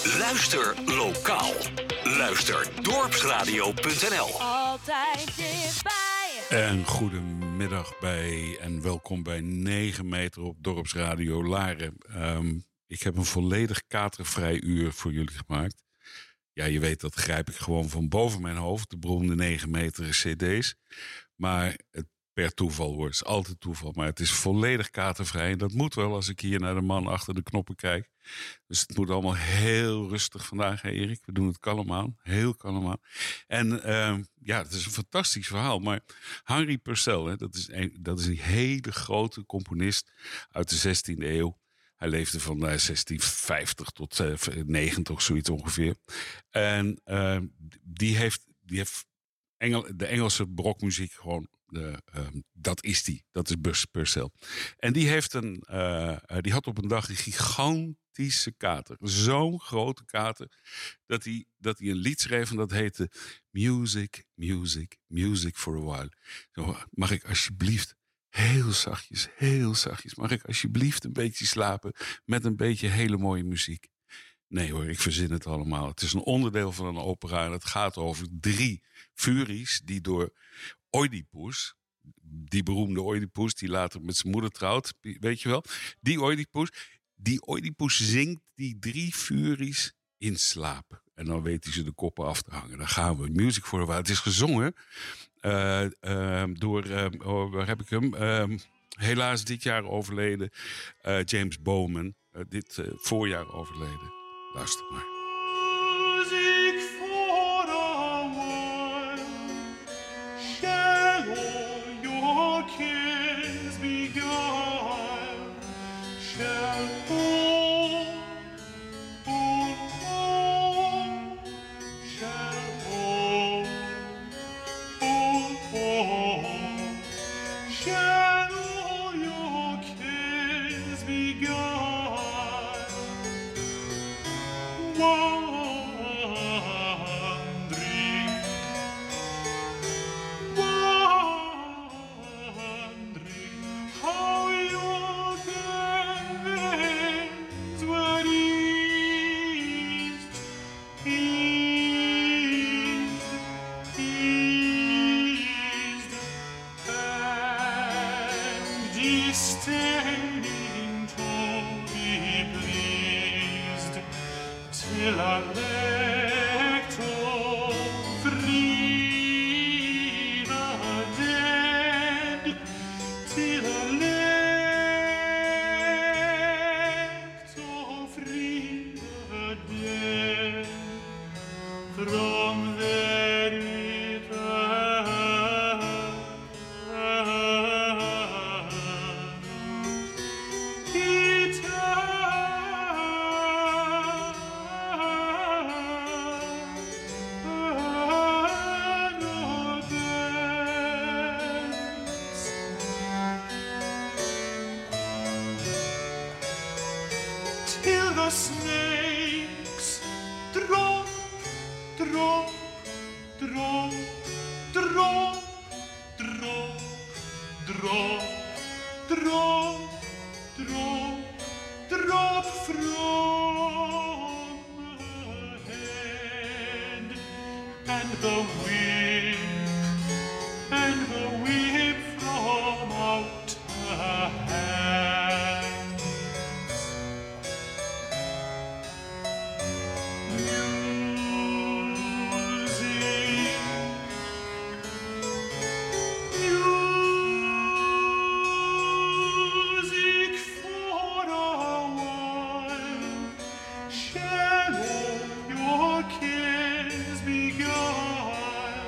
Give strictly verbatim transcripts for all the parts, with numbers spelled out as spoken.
Luister lokaal. Luister dorpsradio punt n l. Altijd dichtbij. En goedemiddag bij en welkom bij negen meter op Dorpsradio Laren. Um, ik heb een volledig katervrij uur voor jullie gemaakt. Ja, je weet, dat grijp ik gewoon van boven mijn hoofd. De beroemde negen meter cd's. Maar het per toeval hoor. Het is altijd toeval. Maar het is volledig katervrij. En dat moet wel als ik hier naar de man achter de knoppen kijk. Dus het moet allemaal heel rustig vandaag, hè Erik? We doen het kalm aan. Heel kalm aan. En uh, ja, het is een fantastisch verhaal. Maar Henri Purcell, hè, dat, is een, dat is een hele grote componist uit de zestiende eeuw. Hij leefde van uh, zestien vijftig tot uh, negentig, zoiets ongeveer. En uh, die heeft, die heeft Engel, de Engelse brokmuziek gewoon, de, uh, dat is die. Dat is Bus Purcell. En die, heeft een, uh, die had op een dag een gigantische kater. Zo'n grote kater, dat hij, dat hij een lied schreef en dat heette Music, Music, Music for a While. Zo, mag ik alsjeblieft heel zachtjes, heel zachtjes, mag ik alsjeblieft een beetje slapen met een beetje hele mooie muziek? Nee hoor, ik verzin het allemaal. Het is een onderdeel van een opera en het gaat over drie furies die door Oedipus, die beroemde Oedipus die later met zijn moeder trouwt, weet je wel, die Oedipus, die Oedipus zingt die drie furies in slaap. En dan weet hij ze de koppen af te hangen. Dan gaan we. Music for a While. Het is gezongen uh, uh, door, uh, oh, waar heb ik hem? Uh, helaas dit jaar overleden uh, James Bowman. Uh, dit uh, voorjaar overleden. Luister maar. Music for a while, shall all your cares beguile, shall all, all, all, shall all, all, all, shall all your cares beguile. Shall all your cares be gone?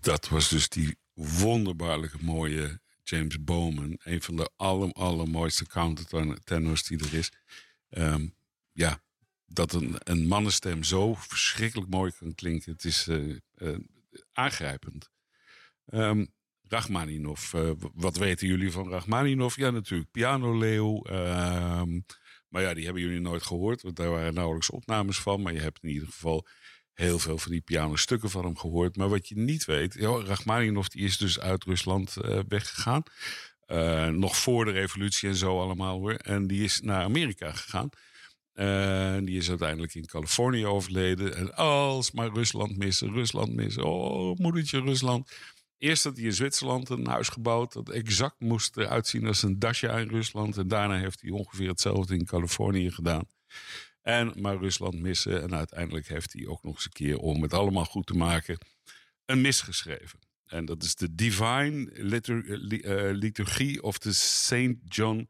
Dat was dus die wonderbaarlijke mooie James Bowman. Een van de aller, allermooiste countertenors die er is. Um, ja, dat een, een mannenstem zo verschrikkelijk mooi kan klinken. Het is uh, uh, aangrijpend. Um, Rachmaninov. Uh, wat weten jullie van Rachmaninov? Ja, natuurlijk pianoleeuw. Um, maar ja, die hebben jullie nooit gehoord. Want daar waren nauwelijks opnames van. Maar je hebt in ieder geval heel veel van die pianostukken van hem gehoord. Maar wat je niet weet... Ja, Rachmaninov die is dus uit Rusland uh, weggegaan. Uh, nog voor de revolutie en zo allemaal hoor. En die is naar Amerika gegaan. Uh, die is uiteindelijk in Californië overleden. En alsmaar Rusland missen, Rusland missen. Oh, moedertje Rusland. Eerst had hij in Zwitserland een huis gebouwd... dat exact moest eruit zien als een dasje in Rusland. En daarna heeft hij ongeveer hetzelfde in Californië gedaan. En maar Rusland missen. En uiteindelijk heeft hij ook nog eens een keer... om het allemaal goed te maken... een mis geschreven. En dat is de Divine Litur- uh, Liturgie of the Saint John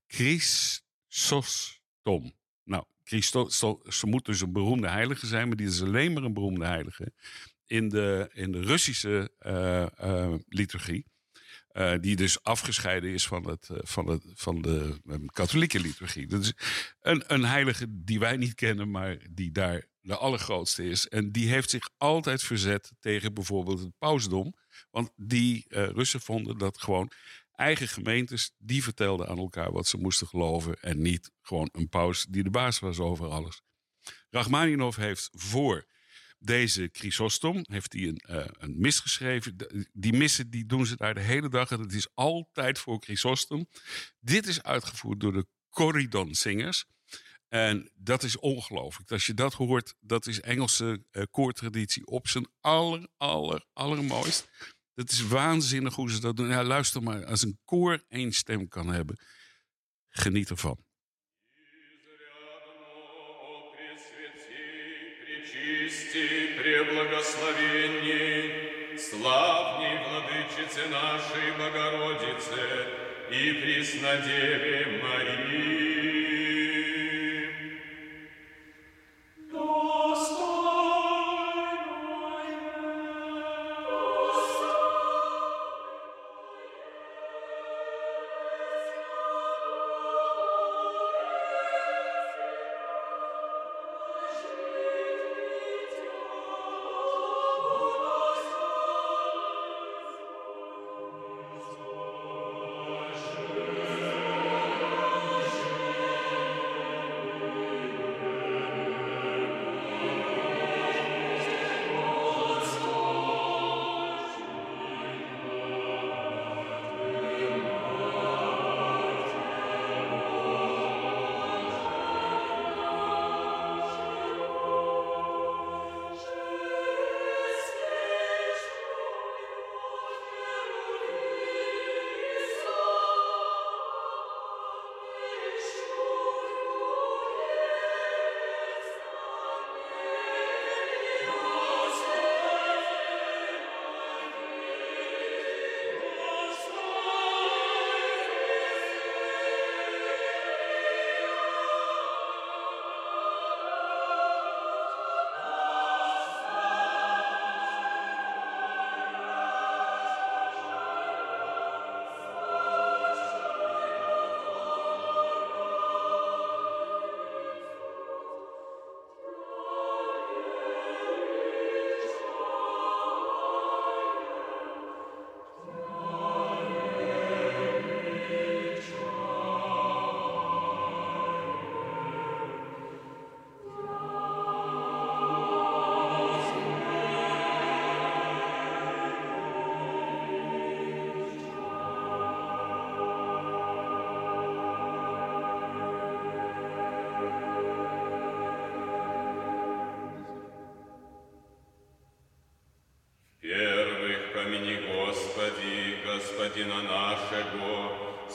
Chrysostom. Nou, Christo- ze moet dus een beroemde heilige zijn... maar die is alleen maar een beroemde heilige... in de, in de Russische uh, uh, liturgie... Uh, die dus afgescheiden is van, het, uh, van, het, van de um, katholieke liturgie. Dat is een, een heilige die wij niet kennen, maar die daar de allergrootste is. En die heeft zich altijd verzet tegen bijvoorbeeld het pausdom. Want die uh, Russen vonden dat gewoon eigen gemeentes... die vertelden aan elkaar wat ze moesten geloven... en niet gewoon een paus die de baas was over alles. Rachmaninov heeft voor... Deze Chrysostom heeft hij een, uh, een mis geschreven. Die missen die doen ze daar de hele dag. En het is altijd voor Chrysostom. Dit is uitgevoerd door de Corydon-zingers. En dat is ongelooflijk. Als je dat hoort, dat is Engelse uh, koortraditie op zijn aller, aller, allermooist. Het is waanzinnig hoe ze dat doen. Ja, luister maar, als een koor één stem kan hebben. Geniet ervan. Чисти, преблагословенней, славней владычице нашей Богородице и Преснодеве Марии. Господина нашего,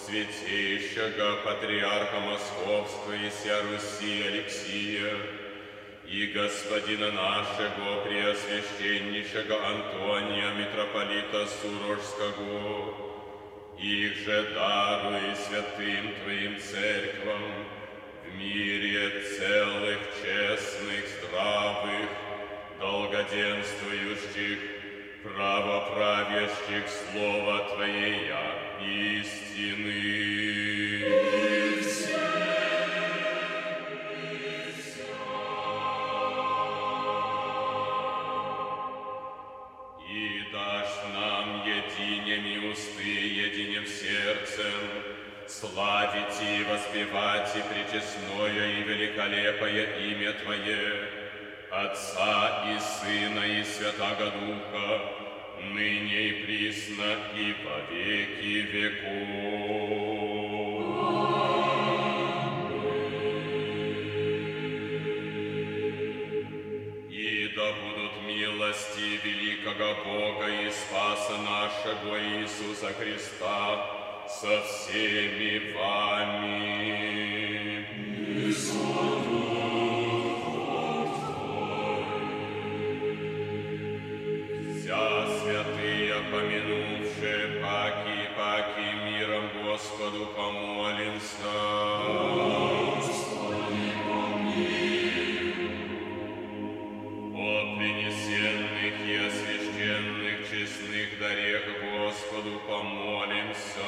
святейшего патриарха Московского и вся Руси Алексия, и господина нашего преосвященнейшего Антония, митрополита Сурожского, их же даруй святым Твоим церквам в мире целых, честных, здравых, долгоденствующих, правоправящих слова Твоея истины. И дашь нам единеми усты, единем сердцем, славить и воспевать и пречестное и великолепое имя Твое, Отца и Сына и Святаго Духа, ныне и присно и во веки веков. И да будут милости великого Бога и Спаса нашего Иисуса Христа со всеми вами. И со Вся святые, помянувши паки, паки, миром Господу помолимся. Господи, помилуй. О принесенных и освященных честных дарех Господу помолимся.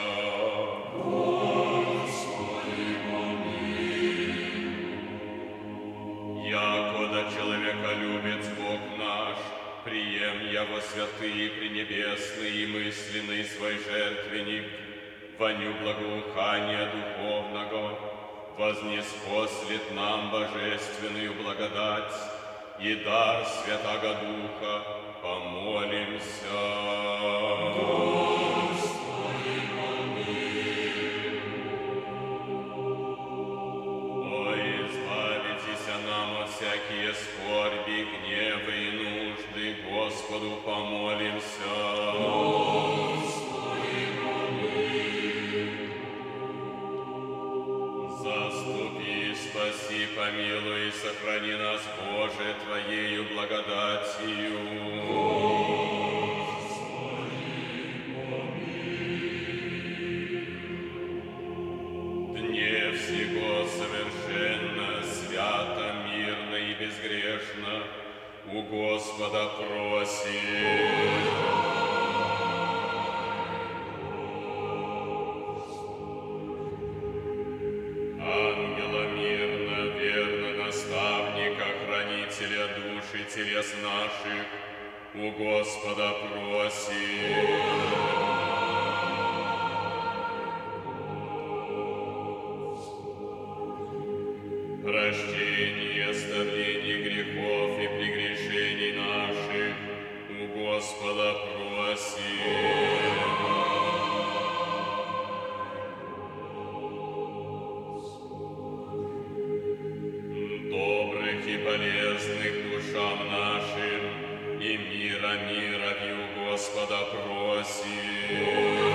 Господи, помилуй. Якода человеколюбец Бог наш, прием яво святые, пренебесные и мысленный свой жертвенник, воню благоухания духовного, вознеспослит нам божественную благодать и дар Святаго Духа, помолимся. Господи, помилуй. О, избавитесь нам от всякие скорби, гневы и нужды, Господу помолимся. Господи, помилуй. Заступи, спаси, помилуй и сохрани нас, Боже, Твоею благодатью. Господи, помилуй. Дне всего совершенно, свято, мирно и безгрешно у Господа просим. Ангела мирно, верно, наставника, хранителя душ и телес наших, у Господа просим. Прощение, оставление грехов и прегрешений наших у Господа просим. Добрых и полезных душам нашим и мира мира у Господа просим.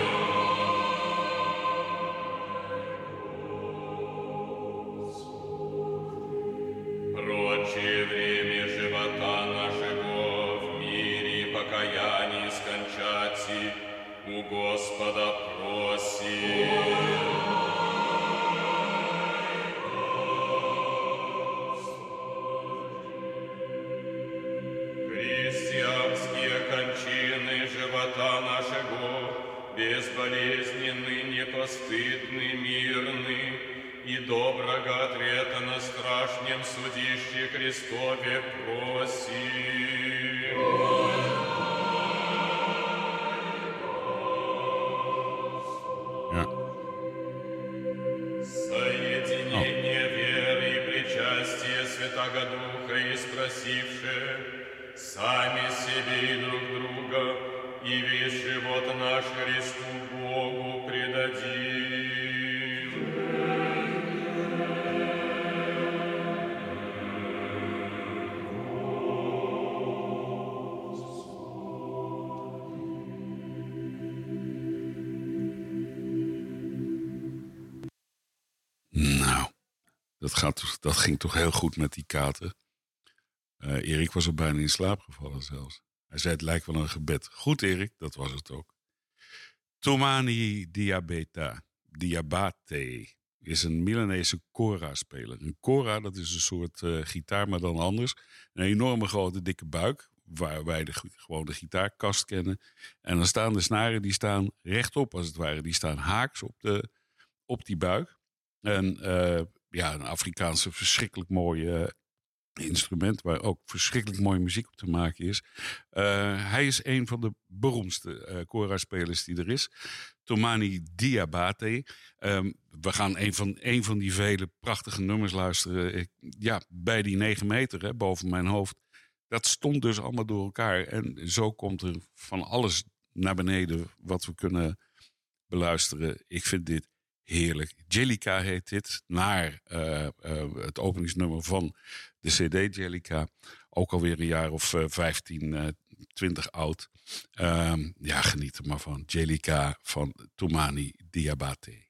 Прочее время живота нашего в мире и покаянии скончати у Господа просим. Христианские кончины живота нашего безболезненны, непостыдны, мирны, и доброго ответа на страшнем судище Христове просим. Yeah. Соединение веры и причастие Святаго Духа и спросивши сами себе и друг друга, и весь живот наш Христу Богу предадим. Nou, dat, gaat, dat ging toch heel goed met die kater. Uh, Erik was er bijna in slaap gevallen zelfs. Hij zei het lijkt wel een gebed. Goed Erik, dat was het ook. Tomani Diabeta, Diabate, is een Milanese kora-speler. Een kora, dat is een soort uh, gitaar, maar dan anders. Een enorme grote dikke buik, waar wij de, gewoon de gitaarkast kennen. En dan staan de snaren, die staan rechtop als het ware. Die staan haaks op, de, op die buik. En uh, ja, een Afrikaanse verschrikkelijk mooie uh, instrument... waar ook verschrikkelijk mooie muziek op te maken is. Uh, hij is een van de beroemdste uh, kora-spelers die er is. Toumani Diabaté. Um, we gaan een van, een van die vele prachtige nummers luisteren. Ik, ja, bij die negen meter hè, boven mijn hoofd. Dat stond dus allemaal door elkaar. En zo komt er van alles naar beneden wat we kunnen beluisteren. Ik vind dit heerlijk. Jellica heet dit, naar uh, uh, het openingsnummer van de cd Jellica. Ook alweer een jaar of uh, vijftien, uh, twintig oud. Um, ja, geniet er maar van. Jellica van Toumani Diabaté.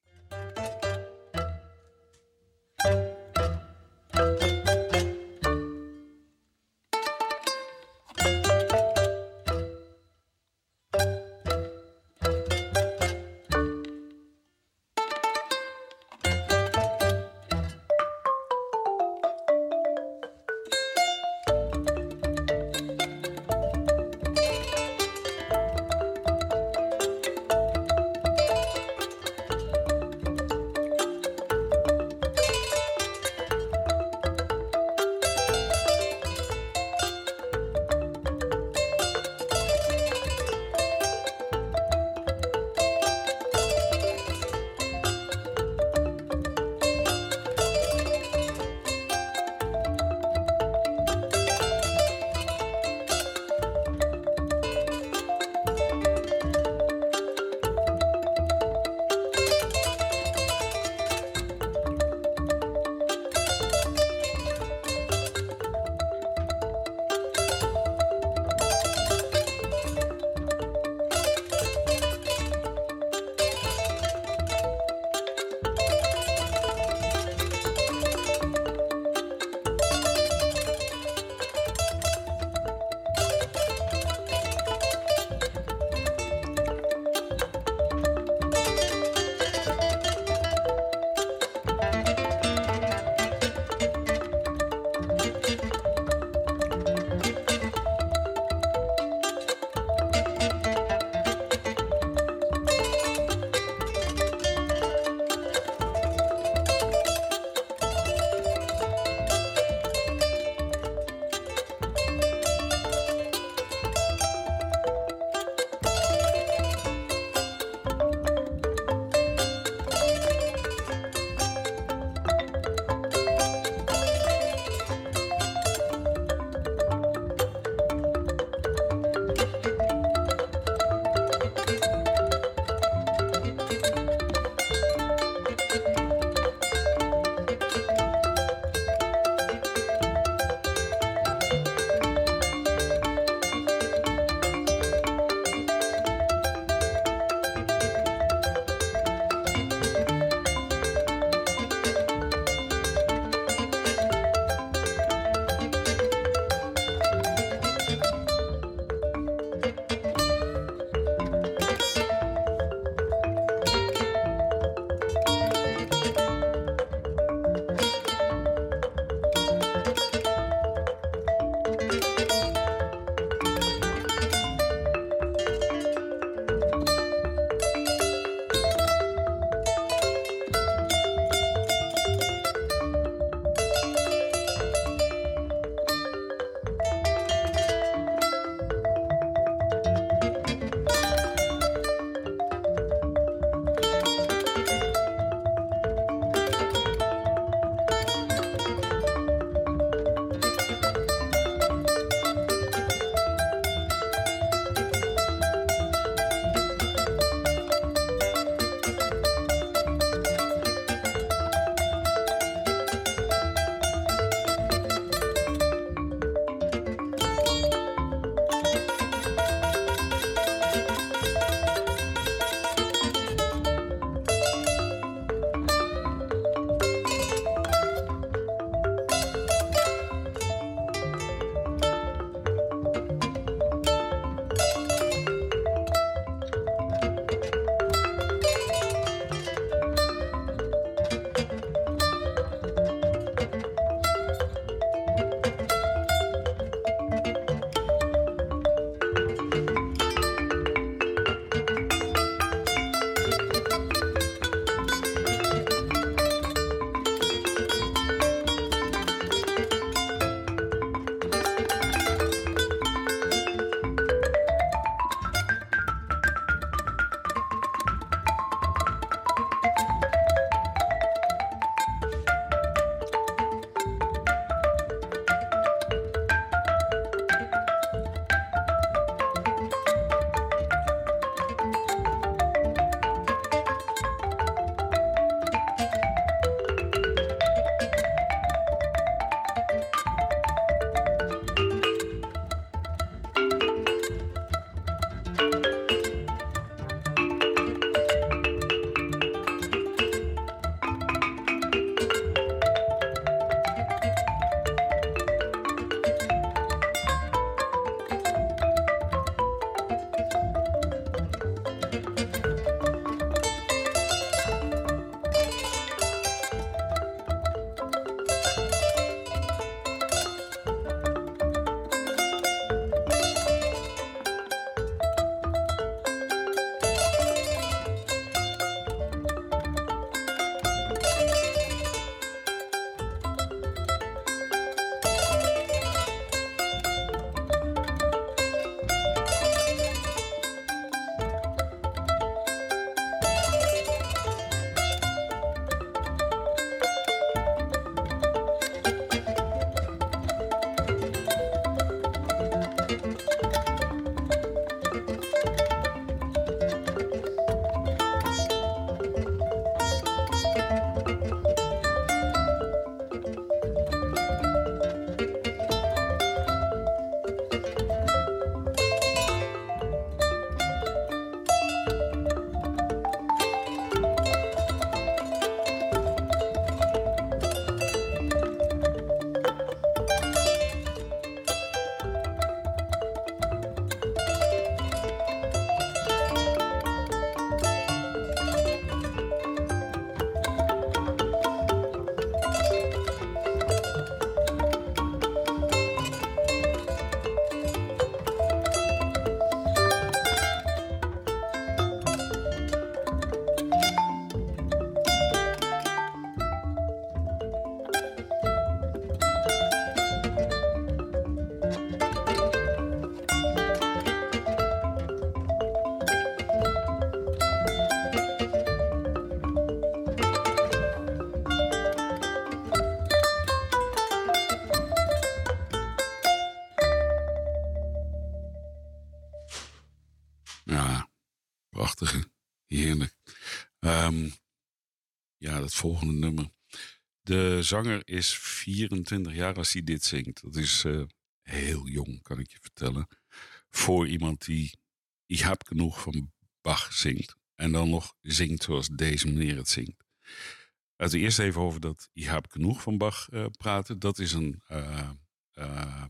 Ja, prachtige. Heerlijk. Um, ja, dat volgende nummer. De zanger is vierentwintig jaar als hij dit zingt. Dat is uh, heel jong, kan ik je vertellen. Voor iemand die Ik heb genoeg van Bach zingt. En dan nog zingt zoals deze meneer het zingt. Laten we eerst even over dat Ik heb genoeg van Bach uh, praten. Dat is een... Uh, uh,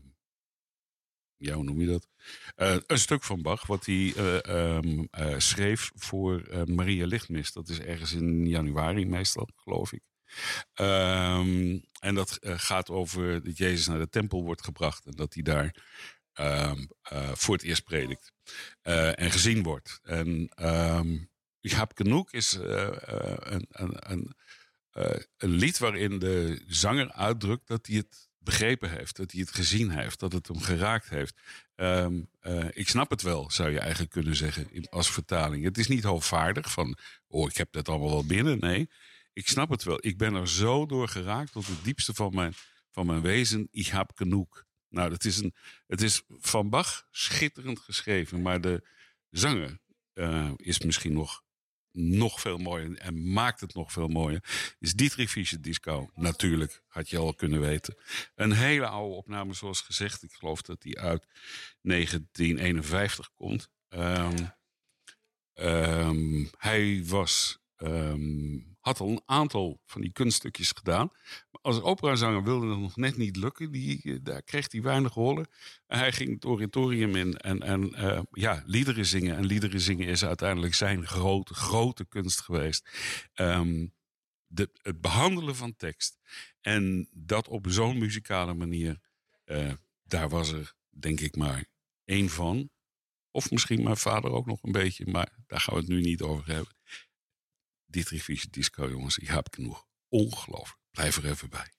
ja, hoe noem je dat? Uh, een stuk van Bach wat hij uh, um, uh, schreef voor uh, Maria Lichtmis. Dat is ergens in januari meestal, geloof ik. Um, en dat uh, gaat over dat Jezus naar de tempel wordt gebracht. En dat hij daar um, uh, voor het eerst predikt. Uh, en gezien wordt. En um, Ik heb genoeg is uh, uh, een, een, een, uh, een lied waarin de zanger uitdrukt dat hij het begrepen heeft, dat hij het gezien heeft, dat het hem geraakt heeft. Um, uh, ik snap het wel, zou je eigenlijk kunnen zeggen, in, als vertaling. Het is niet hoogvaardig van, oh, ik heb dat allemaal wel binnen. Nee, ik snap het wel. Ik ben er zo door geraakt tot het diepste van mijn, van mijn wezen. Ik heb genoeg. Nou, dat is een, het is van Bach schitterend geschreven, maar de zanger uh, is misschien nog nog veel mooier en maakt het nog veel mooier. Is Dietrich Fischer-Dieskau, natuurlijk, had je al kunnen weten. Een hele oude opname, zoals gezegd. Ik geloof dat die uit negentien eenenvijftig komt. Um, um, hij was, um, had al een aantal van die kunststukjes gedaan. Maar als operazanger wilde het nog net niet lukken. Die, daar kreeg hij weinig rollen. En hij ging het oratorium in en, en uh, ja, liederen zingen. En liederen zingen is uiteindelijk zijn grote, grote kunst geweest. Um, de, het behandelen van tekst. En dat op zo'n muzikale manier. Uh, daar was er, denk ik, maar één van. Of misschien mijn vader ook nog een beetje. Maar daar gaan we het nu niet over hebben. Dietrich Fischer-Dieskau, jongens, ik heb genoeg. Ongelooflijk. Blijf er even bij.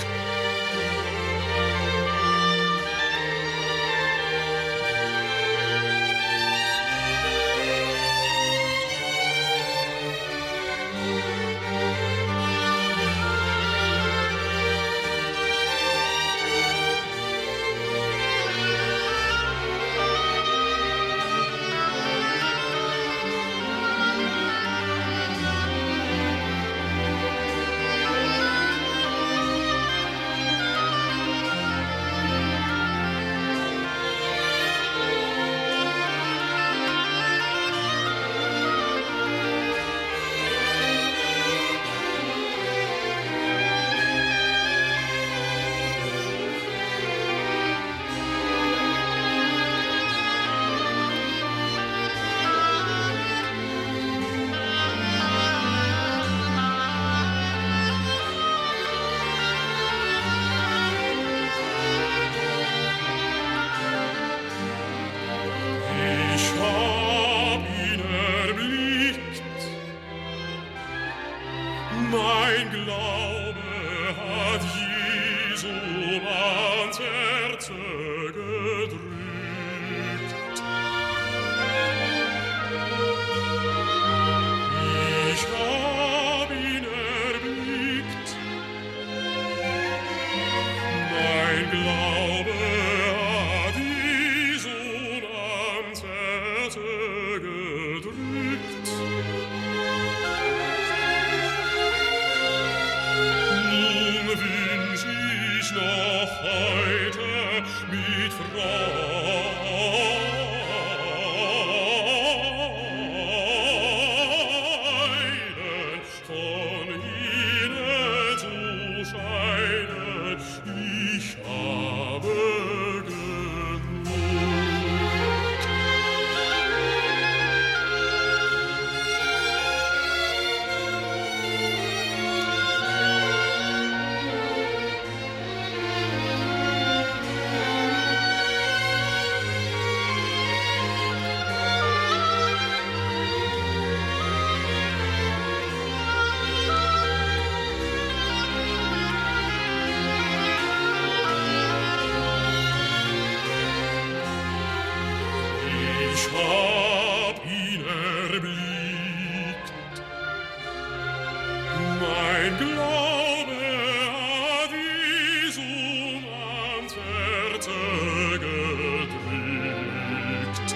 Ich habe genug. gedrückt. Ich hab ihn erblickt, mein Glaube hat die Sonanzerte gedrückt. Nun wünsch ich noch heute mit Freuden von ihnen zu scheiden. Ich habe genug. Ich hab ihn erblickt, mein Glaube hat die Sonanzerte gedrückt.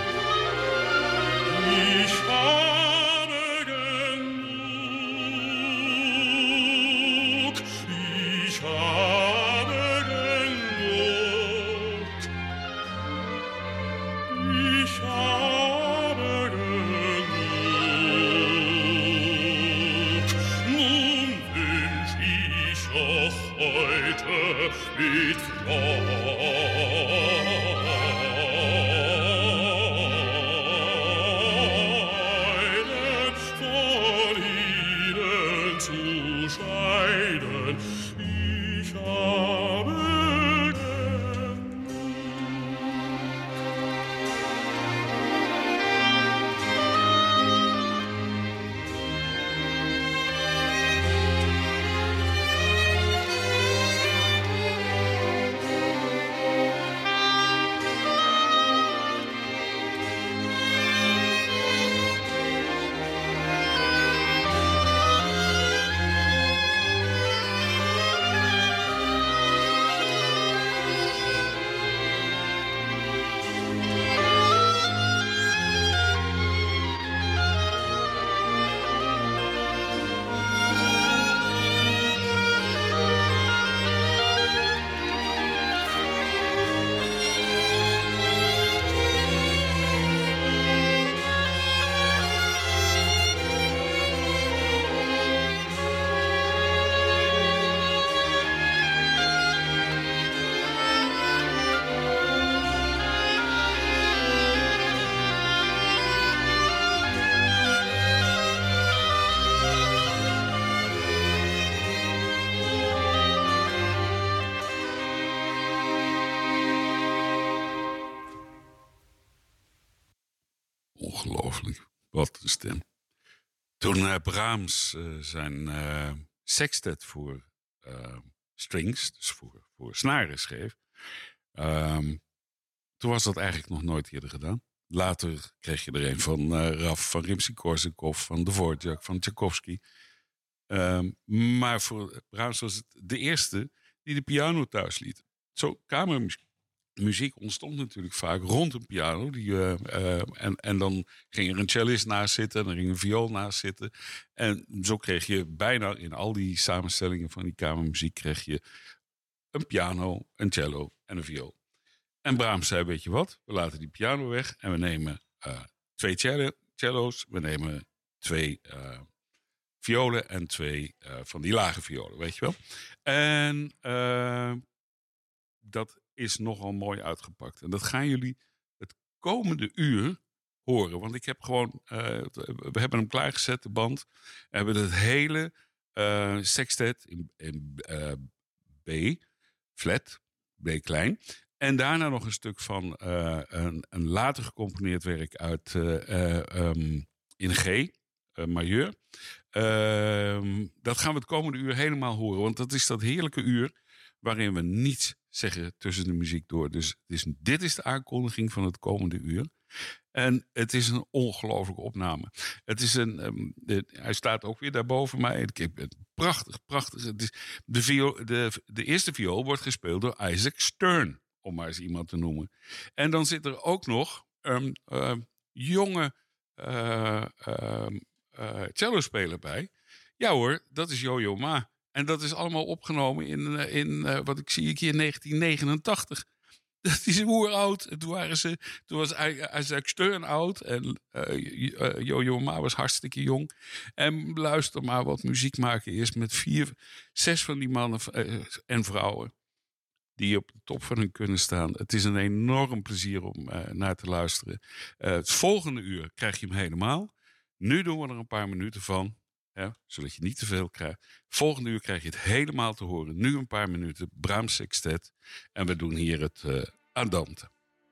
Ich habe genug, ich habe genug. Ich habe genug. Nun wünsch ich auch heute mit Freuden von ihnen zu scheiden. Ich habe genug. Ongelooflijk. Wat een stem. Toen uh, Brahms uh, zijn uh, sextet voor uh, strings, dus voor, voor snaren schreef, um, toen was dat eigenlijk nog nooit eerder gedaan. Later kreeg je er een van uh, Raf, van Rimsky-Korsakov, van Dvorak, van Tchaikovsky. Um, maar voor Brahms was het de eerste die de piano thuis liet. Zo, kamermuziek. Muziek ontstond natuurlijk vaak rond een piano. Die, uh, uh, en, en dan ging er een cellist naast zitten. En dan ging een viool naast zitten. En zo kreeg je bijna in al die samenstellingen van die kamermuziek kreeg je een piano, een cello en een viool. En Brahms zei, weet je wat? We laten die piano weg. En we nemen uh, twee cello, cello's. We nemen twee uh, violen en twee uh, van die lage violen. Weet je wel? En uh, dat is nogal mooi uitgepakt. En dat gaan jullie het komende uur horen. Want ik heb gewoon... Uh, we hebben hem klaargezet, de band. We hebben het hele uh, sextet in, in uh, B, flat, B klein. En daarna nog een stuk van uh, een, een later gecomponeerd werk uit uh, uh, um, in G, uh, majeur. Uh, dat gaan we het komende uur helemaal horen. Want dat is dat heerlijke uur waarin we niets zeggen tussen de muziek door. Dus het is, dit is de aankondiging van het komende uur. En het is een ongelofelijke opname. Het is een, um, de, hij staat ook weer daarboven mij. Ik heb het prachtig, prachtig. Het is, de, viool, de, de eerste viool wordt gespeeld door Isaac Stern, om maar eens iemand te noemen. En dan zit er ook nog een uh, jonge uh, uh, uh, cello-speler bij. Ja hoor, dat is Yo-Yo Ma. En dat is allemaal opgenomen in, in uh, wat ik zie hier, negentien negenentachtig. Dat is oeroud. Toen, waren ze, toen was Isaac Stern oud. En uh, Yo-Yo Ma was hartstikke jong. En luister maar wat muziek maken is met vier, zes van die mannen uh, en vrouwen. Die op de top van hun kunnen staan. Het is een enorm plezier om uh, naar te luisteren. Uh, het volgende uur krijg je hem helemaal. Nu doen we er een paar minuten van. Ja, zodat je niet te veel krijgt. Volgende uur krijg je het helemaal te horen. Nu een paar minuten Brahms Sextet. En we doen hier het uh, Andante.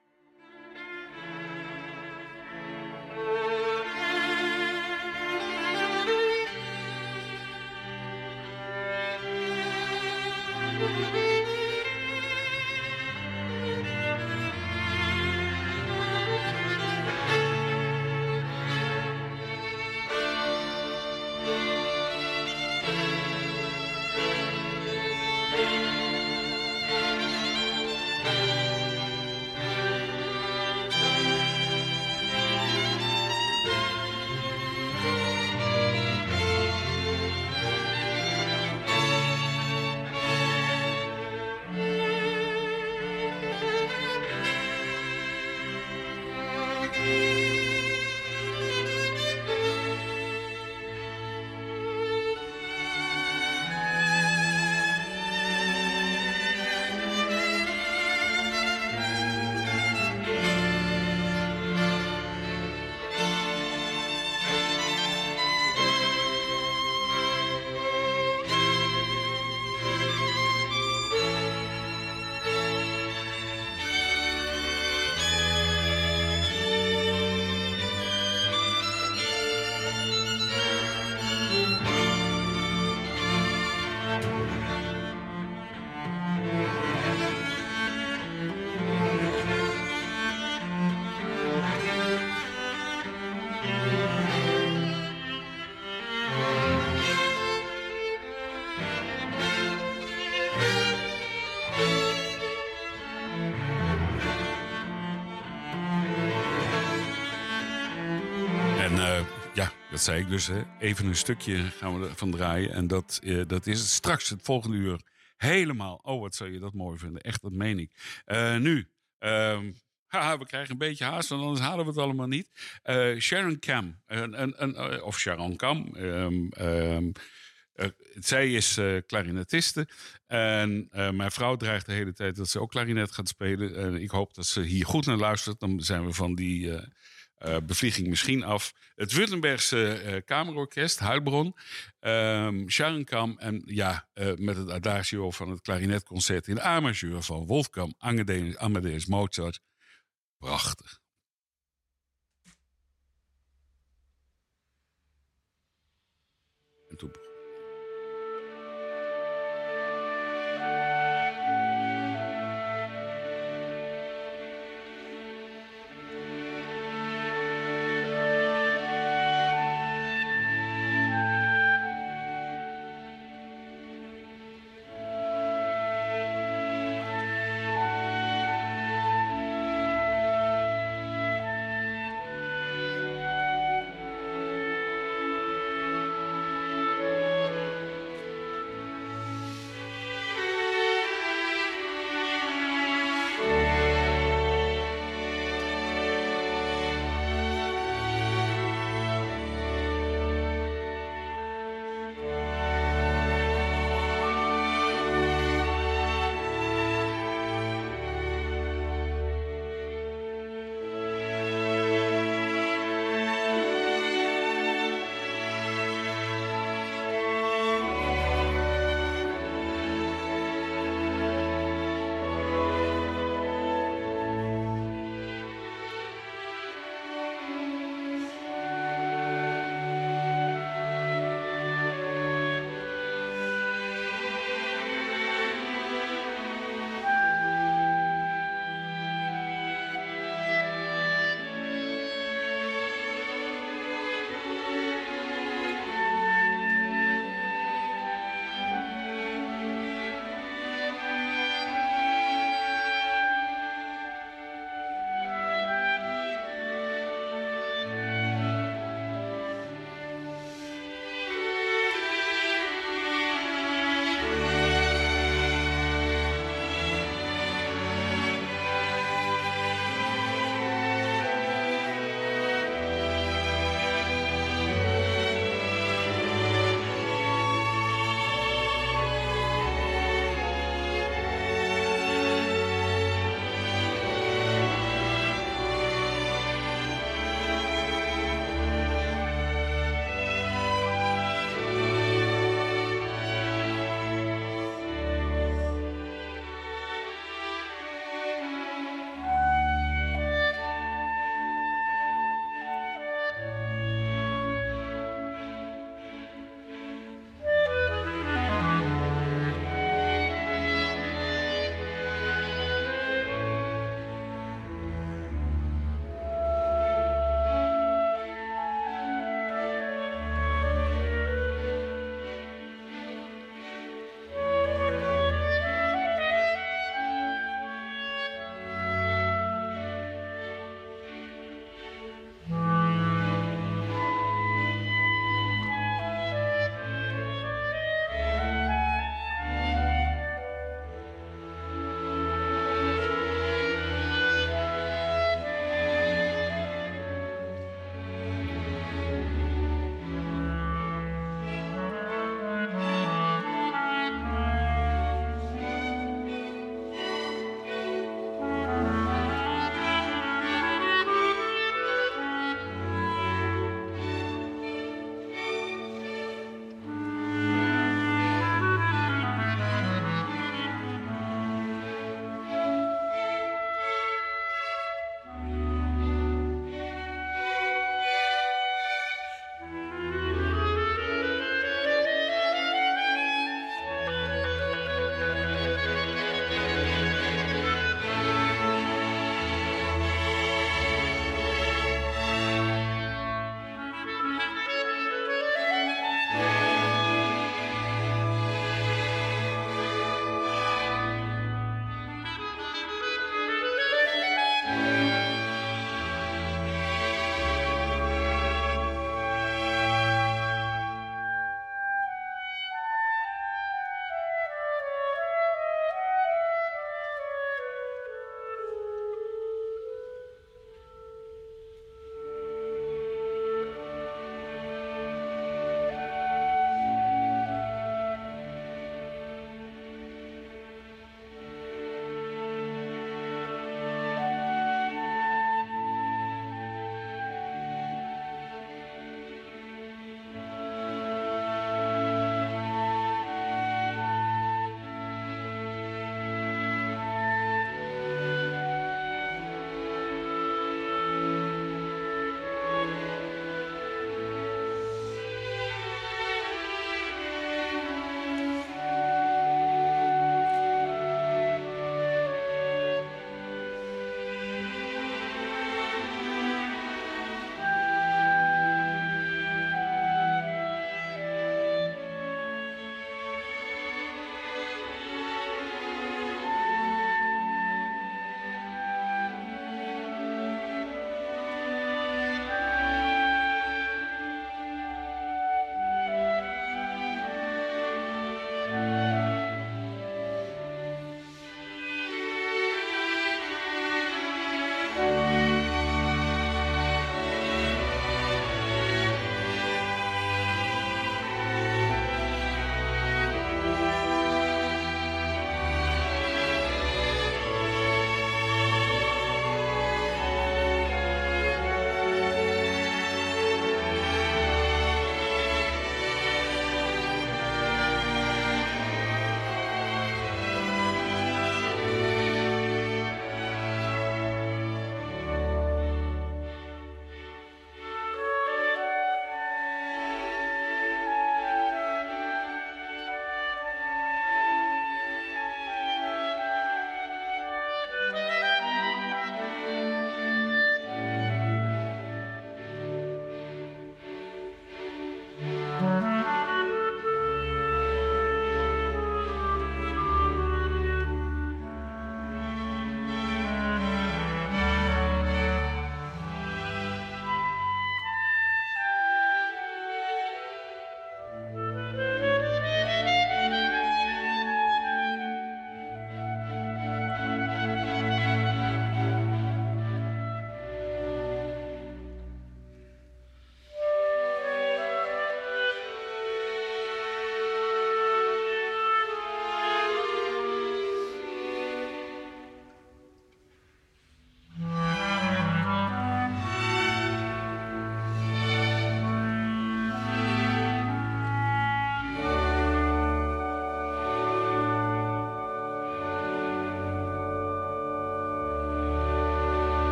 Dat zei ik dus, hè. Even een stukje gaan we ervan draaien. En dat, uh, dat is het straks, het volgende uur, helemaal. Oh, wat zou je dat mooi vinden. Echt, dat meen ik. Uh, nu, um, haha, we krijgen een beetje haast, want anders halen we het allemaal niet. Uh, Sharon Cam, een, een, een, of Sharon Cam. Um, um, uh, zij is uh, klarinetiste. En uh, mijn vrouw dreigt de hele tijd dat ze ook klarinet gaat spelen. En ik hoop dat ze hier goed naar luistert. Dan zijn we van die... Uh, Uh, bevlieging misschien af. Het Württembergse uh, Kamerorkest, Heilbronn, um, Sharon Cam en ja, uh, met het adagio van het klarinetconcert in A majeur van Wolfgang Amadeus, Amadeus Mozart. Prachtig. En toen...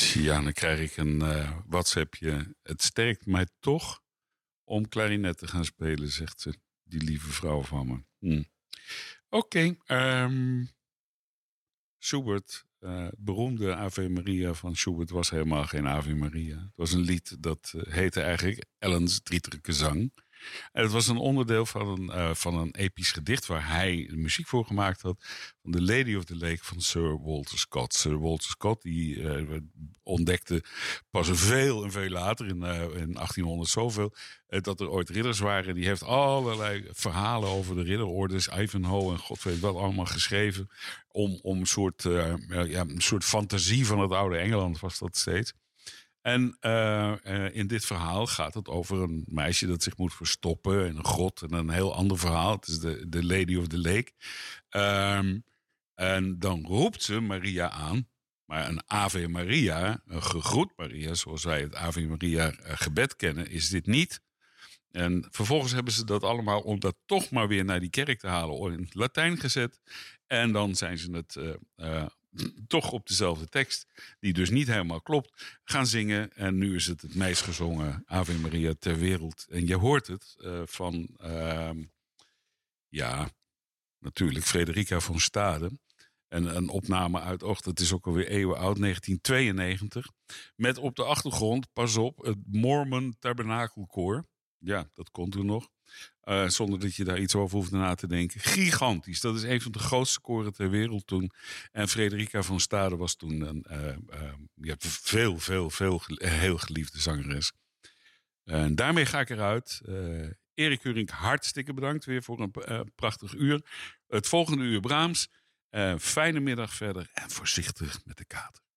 Ja, dan krijg ik een uh, WhatsAppje. Het sterkt mij toch om klarinet te gaan spelen, zegt ze. Die lieve vrouw van me. Hm. Oké. Okay, um, Schubert, uh, beroemde Ave Maria van Schubert was helemaal geen Ave Maria. Het was een lied dat uh, heette eigenlijk Ellen's Drieterke Zang. En het was een onderdeel van een, uh, van een episch gedicht waar hij de muziek voor gemaakt had. Van The Lady of the Lake van Sir Walter Scott. Sir Walter Scott die uh, ontdekte pas veel en veel later in, uh, in achttienhonderd zoveel. Uh, dat er ooit ridders waren. Die heeft allerlei verhalen over de ridderordes. Ivanhoe en god weet wat allemaal geschreven. Om, om een, soort, uh, ja, een soort fantasie van het oude Engeland was dat steeds. En uh, uh, in dit verhaal gaat het over een meisje dat zich moet verstoppen in een grot. En een heel ander verhaal. Het is de, de Lady of the Lake. Um, en dan roept ze Maria aan. Maar een Ave Maria, een gegroet Maria, zoals wij het Ave Maria gebed kennen, is dit niet. En vervolgens hebben ze dat allemaal, om dat toch maar weer naar die kerk te halen, in het Latijn gezet. En dan zijn ze het uh, uh, toch op dezelfde tekst, die dus niet helemaal klopt, gaan zingen. En nu is het het meest gezongen Ave Maria ter wereld. En je hoort het uh, van, uh, ja, natuurlijk Frederica van Stade. En een opname uit, och, dat is ook alweer eeuwen oud, negentien tweeënnegentig. Met op de achtergrond, pas op, het Mormon Tabernakelkoor. Ja, dat kon toen nog. Uh, zonder dat je daar iets over hoeft na te denken. Gigantisch. Dat is een van de grootste koren ter wereld toen. En Frederica van Stade was toen een uh, uh, ja, veel, veel, veel heel geliefde zangeres. Uh, en daarmee ga ik eruit. Uh, Erik Hurink, hartstikke bedankt weer voor een uh, prachtig uur. Het volgende uur Brahms. Uh, fijne middag verder en voorzichtig met de kater.